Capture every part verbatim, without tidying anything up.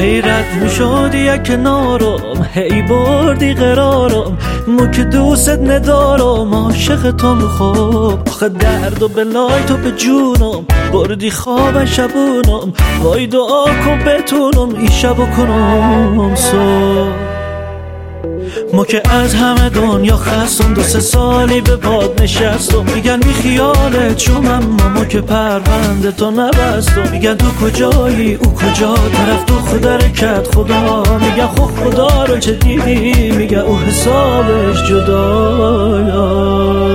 هی رد میشدی یک کنارم، هی بردی قرارم، مو که دوست ندارم، عاشق تو خوب. آخه درد و بلای تو به جونم، بردی خواب شبونم، وای دعا کن بتونم این شبو کنم صبح. ما که از همه دنیا خستم، دو سه سالی به باد نشستم، میگن بی خیالت شم، اما ما که پرونده تو نبستم. میگن تو کجایی او کجا، طرف تو خود رکت خدا، میگن خب خدا رو چه دیدی، میگن او حسابش جدا.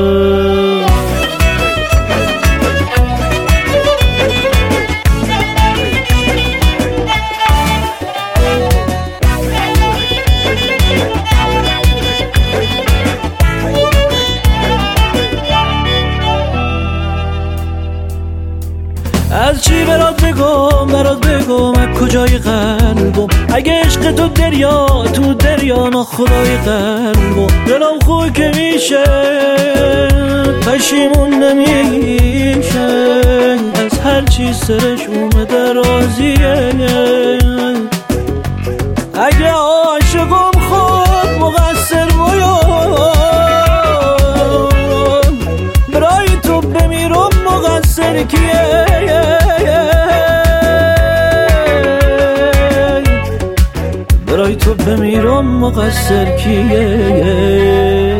از چی برات بگم برات بگم از کجای قلبم، اگه عشق تو دریا تو دریا ناخدای قلبم. دلم خوی که میشه پشیمون نمیشه، از هر چی سرش اومده راضیه. اگه عاشقم خود مقصر باید، برای تو بمیرم مقصر کیه؟ برای تو بمیرم مقصر کیه؟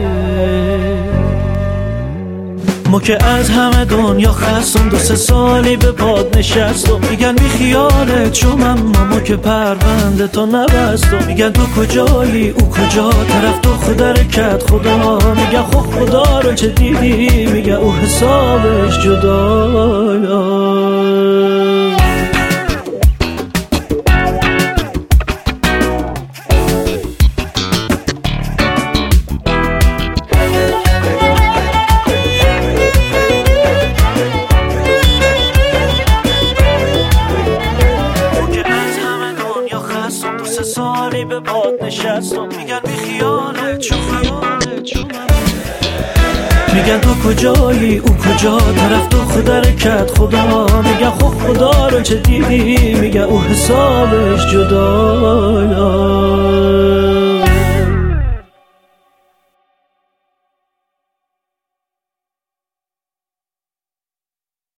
ما که از همه دنیا خستم، دو سه سالی به باد نشستم، میگن بی خیالت شم، اما ما که پرونده تو نبستم. میگن تو کجایی او کجا، طرف تو خود رکت خدا، میگن خب خدا رو چه دیدی، میگن او حسابش جدا. سالی به باد نشستم، میگن بی خیالت شو خیالت شو، میگن تو کجایی او کجا، طرف تو خود رکت خدا، میگن خب خدا رو چه دیدی، میگن او حسابش جدا.